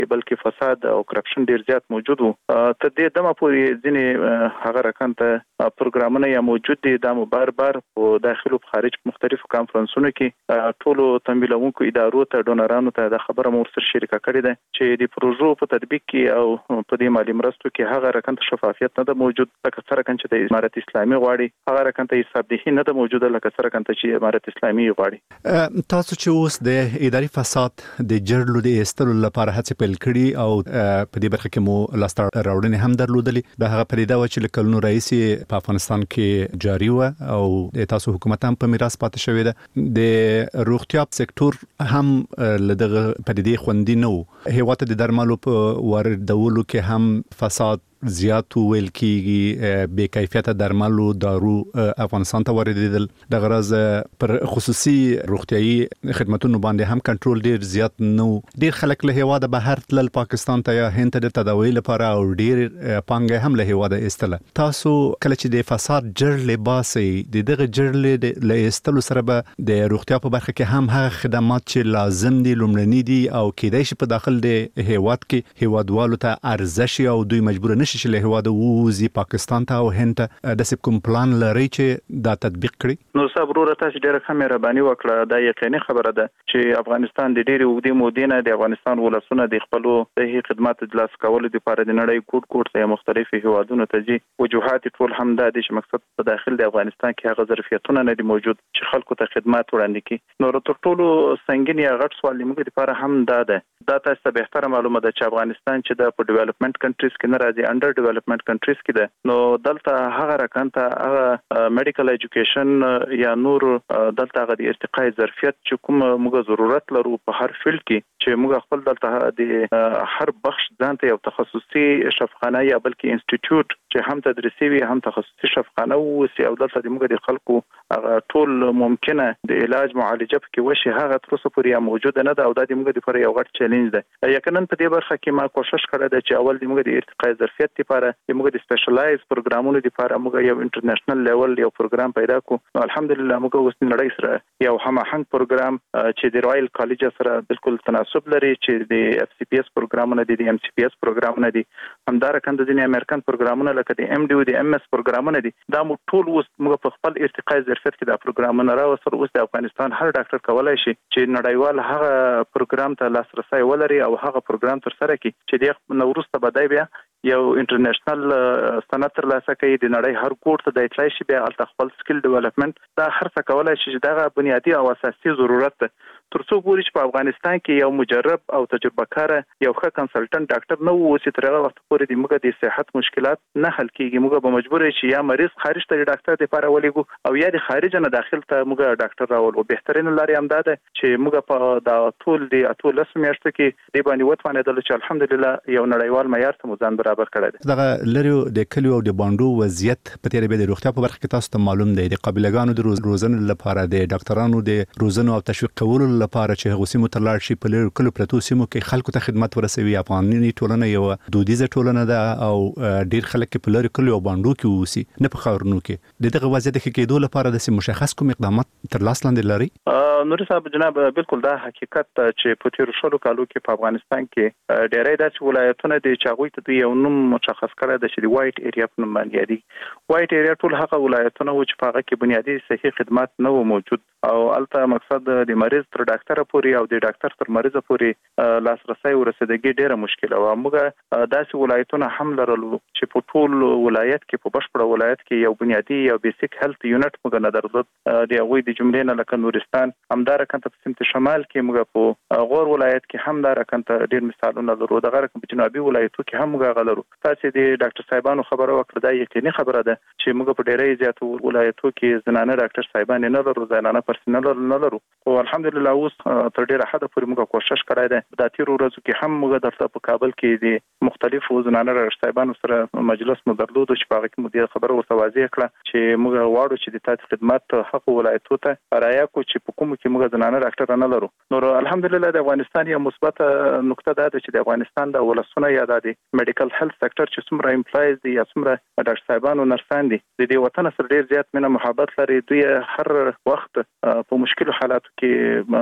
بلکې فساد او کرپشن ډیر زیات موجود وو. ته دې دمه پورې ځینې هغه رکانته پروګرامونه یا موجود دي د بار په داخل او خارج مختلفو کانفرنسونو کې ټولو تمویلونکو ادارو ته ډونرانو ته د خبره مور سره شریکه کړې ده چې د پروژو په تطبیق کې او په دې مالي مرستو کې هغه رکانته شفافیت نه ده موجود لکه څنګه چې د امارت اسلامي غواړي هغه رکانته حسابدهي نه ده موجوده لکه څنګه چې امارت اسلامي غواړي. تاسو چې اوس د اداري فساد د جرلو د استلو لپاره هڅه پیل کړي او په دې برخه کې مو لاس راوړنې هم درلودلې د هغه پریدا و چې کلونو رئیس په افغانستان کې جاری و او د تاسو حکومت هم په میراث پاتې شوی ده. د روغتیا سکتور هم لدغه پدیدې خوندي نه و. هیواد د درملو په واردولو کې هم فساد زیات ویل کیږي، بے کیفیت درملو دارو افغانستان ته واردېدل، د غرض پر خصوصي روغتيایي خدماتونو باندې هم کنټرول ډیر زیات نو. ډیر خلک له هواده بهر تلل پاکستان ته یا هند ته د تداوی لپاره او ډیر پانګه هم له هواده استله. تاسو کله چې د فساد جرل باسي دغه جرل له استلو سره به د روغتیا په برخه کې هم هغه خدمات چې لازم دي لومړني دي او کېدای شي په داخل د هواد کې هوادوالو ته ارزش او دوی مجبور نه چې له هواده ووزي پاکستان ته او هند ته د کوم پلان لري چې دا تطبیق کړي؟ نو صبر تاسو ډیره ښه مهرباني وکړه. دا یقیني خبره ده چې افغانستان د ډیره وګړي مودینه د افغانستان ولسونه د خپل صحي خدمات د لاس کولو لپاره د نړۍ کوټ ته مختلفي هوادونو ته ځي. وجوهات ټول هم دا دي چې مقصد په داخل د افغانستان کې هغه ظرفیتونه نه دي موجود چې خلکو ته خدمات وړاندې کړي. نو تر ټولو سنگین یا غټ سوال موږ لپاره هم دا ده. دا تاسو ته به تر معلومه ده چې افغانستان چې د ډیولپمنٹ کنټریز کې نه راځي انډر ډیولپمنٹ کنټریز کې ده. نو دلته هغه رکانته هغه میډیکل ایجوکیشن یا نور دلته هغه د ارتقاء ظرفیت چې کوم موږ ضرورت لرو په هر فیلډ کې چې موږ خپل دلته د هر بخش ځانته یو تخصصي شفاخانه یا بلکې انسټیټیوټ چې هم تدریسي وي هم تخصصي شفاخانه وي او دلته د موږ د خلکو هغه ټول ممکنه د علاج معالجه کې وشي هغه تر اوسه پورې موجود نه ده او د موږ لپاره یو غټ چیلنج ده. یقینا په دې برخه کې ما کوشش کړی ده چې اول د موږ د ارتقاء ظرفیت لپاره موږ د سپیشلایز پروګرامونو لپاره موږ یو انټرنیشنل لیول یو پروګرام پیدا کړو. الحمدلله موږ اوس نړۍ سره یو هماهنګ پروګرام چې د رائل کالج سره بالکل تناسب لري چې د اف سی پی اس پروګرامونه دي د ام سی پی اس پروګرامونه دي همدارکه د امریکن پروګرامونه لکه د ام ډي او د ام اس پروګرامونه دي. دا مو ټول اوس موږ په خپل ارتقاء ظرفیت کې د پروګرامونه راوستل. اوس د افغانستان هر ډاکټر کولای شي چې نړیوال هغه پروګرام ته لاسرسي ولري او هغه پروګرام تر سره کړي چې د نورسته بدای بیا یو انټرنیشنل سند ترلاسه کوي د نړۍ هر کوټ ته د اطلاع شي بیا خپل سکل ډیولپمنٹ دا هر څه کولای شي چې دا بنیادی او اساسي ضرورت ده. ترڅو پورې چې په افغانستان کې یو مجرب او تجربه کار یو ښه کنسلټنټ ډاکټر نه وو چې تر هغه وخت پورې د موږ د صحت مشکلات نه حل کیږي. موږ به مجبور شي یا مریض خارج ته ډاکټر لپاره ولېګو او یا د خارج نه داخل ته موږ ډاکټر راولو. بهترین لارې هم ده چې موږ په دا ټول د اتول میاشتو کې د باندې وتوانېدل چې الحمدلله یو نړیوال معیار ته ځان برابر کړی دی. دغه لري د کلیو او د باندو وضعیت په تیر به د روغتیا په برخه کې تاسو ته معلوم دی د قابلګانو د روزنې لپاره د ډاکټرانو د روزنې او تشویق کولو لپاره چې هغه سیمو ته لاړ شي په لري کلو پرتو سیمو کې خلکو ته خدمات ورسوي. افغاني ټولنه یو دودیزه ټولنه ده او ډیر خلک په لري کلو او باندو کې ووسی نه په خاورونو کې دغه وضعیت کې کېدو لپاره د مشخص کوم اقدامات تر لاس لاندې لري؟ نور صاحب جناب بالکل دا حقیقت چې په تیر شلو کالو کې په افغانستان کې ډېرې داسې ولایتونه دي چې هغوی ته یو نوم مشخص کړی دی چې د وایټ ایریا په نوم باندې یادي. وایټ ایریا ټول هغه ولایتونه و چې په هغه کې بنیادي صحي خدمات نه و موجود او البته مقصد د مریض تر ډاکټر پورې او د ډاکټر تر مریض پورې لاسرسي ورسېدګي ډېره مشکله و. موږ داسې ولایتونه هم لرلو چې په ټول ولایت کې په بشپړ ولایت کې یو بنیادي یو بیسیک هیلث یونټ موږ نه درلود. د هغوی د جملې نه لکه نورستان همدارکه په سمت شمال کې موږ په غور ولایت کې همدارکه ډېر مثالونه لرو. دغه رقم په جنوبي ولایتو کې هم موږ غلرو. تاسو د ډاکټر صاحبانو خبره وکړه دا یقیني خبره ده چې موږ په ډېرې زیاتو ولایتو کې زنانه ډاکټر صاحبان نه لرو، زنانه پرسنل نه لرو. او الحمدلله اوس تر ډېره حد پورې موږ کوشش کړی دی. د تیر ورځو کې هم موږ درته په کابل کې د مختلفو زنانه ډاکټر صاحبانو سره مجلس مو درلود چې په هغه کې مو د خبره ورته واضح کړه چې موږ غواړو چې د تاسو خدمات حق ولایتو ته رایا کو چې په کوم کې موږ زنانه ډاکټر نه لرو. نو الحمدلله د افغانستان یو مثبت نقطه ده چې د افغانستان د ولسونه یا د میډیکل هیلث سکتور چې څومره امپلایز دي یا څومره ډاکټر صاحبانو نرسان دي د دې وطن سره ډیر زیات مینه محبت لري. دوی هر وخت په مشکل حالاتو کې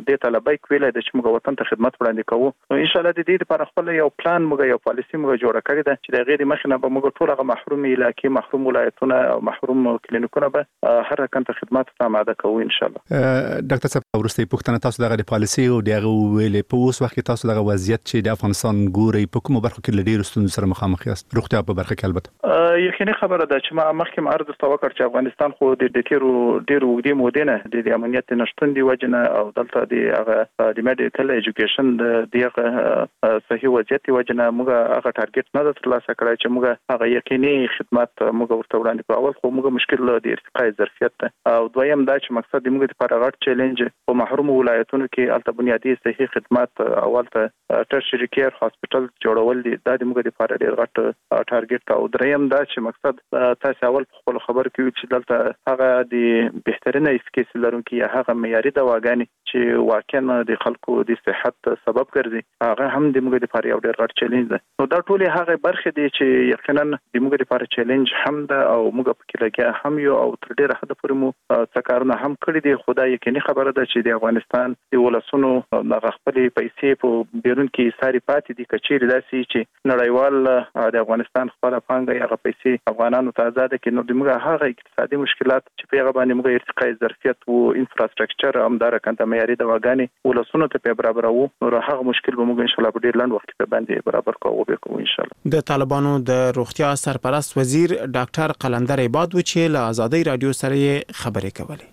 د طلبای کویل د چې موږ وطن ته خدمت وړاندې کوو نو ان شاء الله د دې لپاره خپل یو پلان موږ یو پالیسي موږ جوړ کړی ده چې د غیر مخنه به موږ ټول هغه محروم علاقې محروم ولایتونه او محروم کلینیکونه به هر رقم ته خدمات ته آماده کوو ان شاء الله. ډاکټر صاحب ورسته پوښتنه تاسو دغه پالیسي او دغه ویلې په اوس وخت تاسو دغه وضعیت چې د افغانستان ګوري په کومه برخه کې لډیر ستونزې سره مخامخ یاست روغتیا په برخه کې البته یقیني خبره ده چې ما مخکې عرض توکړ چې افغانستان خو د ډیرو وګړي مودینه د امنیت نشټون دی وجنه او دلته د هغه د میډیکل ایجوکیشن د صحیح وضعیت وجنه موږ هغه ټارګټ نه ترلاسه کړی چې موږ هغه یقیني خدمات موږ ورته وړاندې کوو. اول خو موږ مشکل د ارتقاء ظرفیت ده او دویم دا چې مقصد موږ لپاره غټ چیلنج په محروم ولایتونو کې الته بنیادی صحي خدمات اولته ټرشري کیر هاسپټل جوړول دي دا د موږ لپاره ډیر غټ ټارګټ او دریم دا چې مقصد تاسو اول په خپل خبر کې چې دلته هغه د بهترینه افیکاسي لرونکي هغه معیاري دواګانې چې واقعا د خلکو د صحت سبب ګرځي هغه هم د موږ لپاره یو ډیر غټ چیلنج ده. نو دا ټول هغه برخه دي چې یقینا د موږ لپاره چیلنج هم ده او موږ په کې لګیا هم یو او تر ډیره حد پورې مو څه کارونه هم کړی دي. خدای یقیني خبره ده چې د افغانستان د ولسونو د خپل پیسې په بیرون کې ساري پاتې دي کچېر داسي چې نړیوال د افغانستان خپل پانګه هغه پیسې افغانانو ته آزاد کړي نو د موږ هغه اقتصادي مشکلات چې په هغه باندې موږ ارتقاء ظرفیت او انفراستراکچر هم دار کنده معیاري دواګانې ولسونو ته برابرو نو هغه مشکل به موږ ان شاء الله په ډیر لاند وخت کې باندې برابر کوو ان شاء الله. د طالبانو د روغتیا سرپرست وزیر ډاکټر قلندر عباد و چې له آزادۍ رادیو سره خبرې کولې.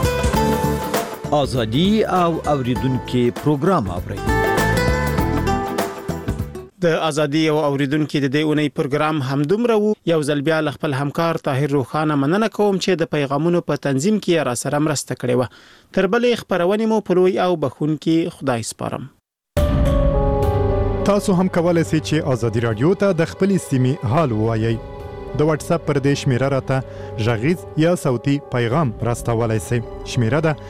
آزادي او اوریدونکو پروګرام اوري. د ازادي او اوریدونکو د دې اونۍ پروګرام همدومره وو. یو ځل بیا خپل همکار طاهر روخانه مننه کوم چې د پیغامونو په تنظیم کې را سره مرسته کړې و. تر بلې خبرونه مو په لوی او بخونکي خدای سپارم. تاسو هم کولای شئ چې آزادي رادیو ته د خپل سیمې حال وایي. د واتس اپ پر دې شمیره راته ژغیز یا صوتي پیغام راستولای شئ. شمیره ده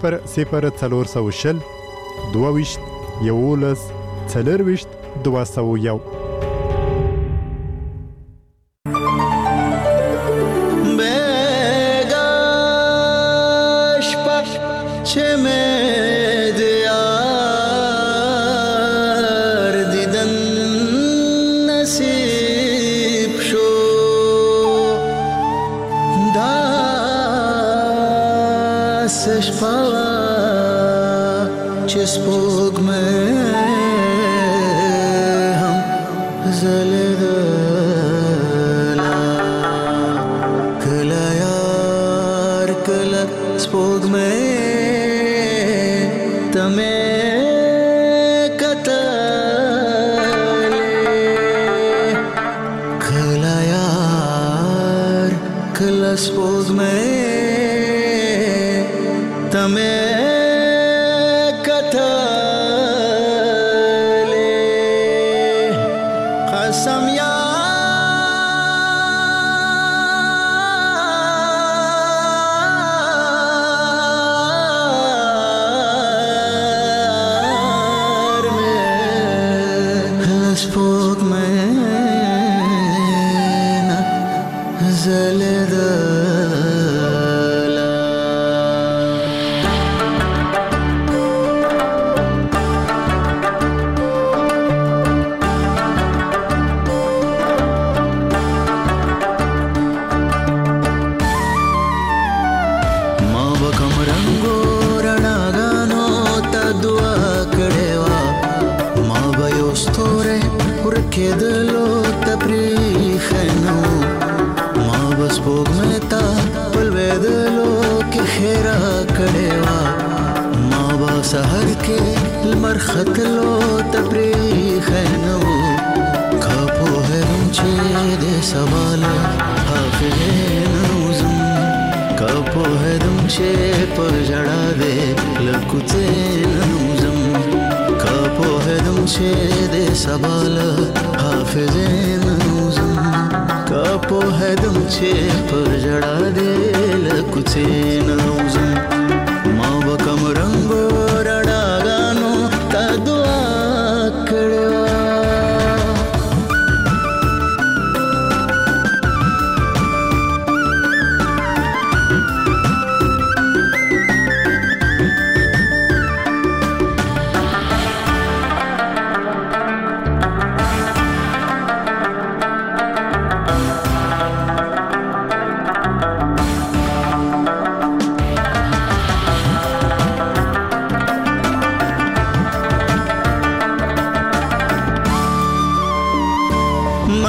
00420 22 11 40 201.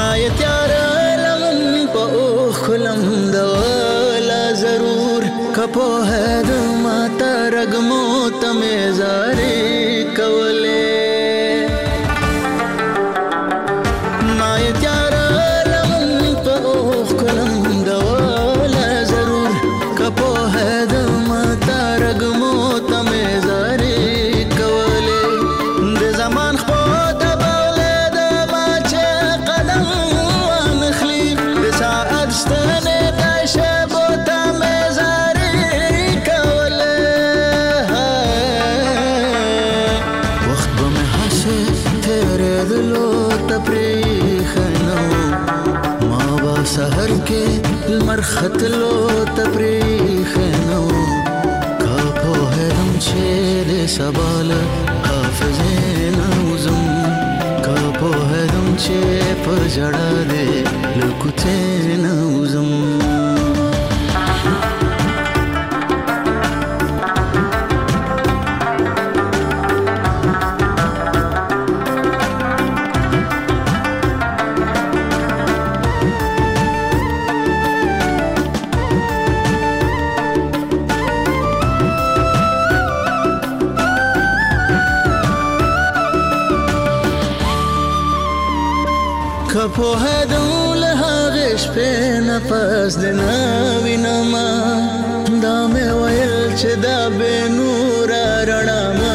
نایتیار لمن په خلم دولا ضرور کپو هد ماتا رګمو تمه زاري کوله نایتیار لمن په خلم دولا ضرور کپو هد ماتا رګمو تمه زاري کوله د زمان خو سحر کې لمر ختلو تپریخ نو کا په هرم چې د سبال حافظین وزم کا په هرم چې په جړه دې لکوته نوزم کپو هدول هغش په نفس دنا وینما دا مې ویل چې دا به نور رڼا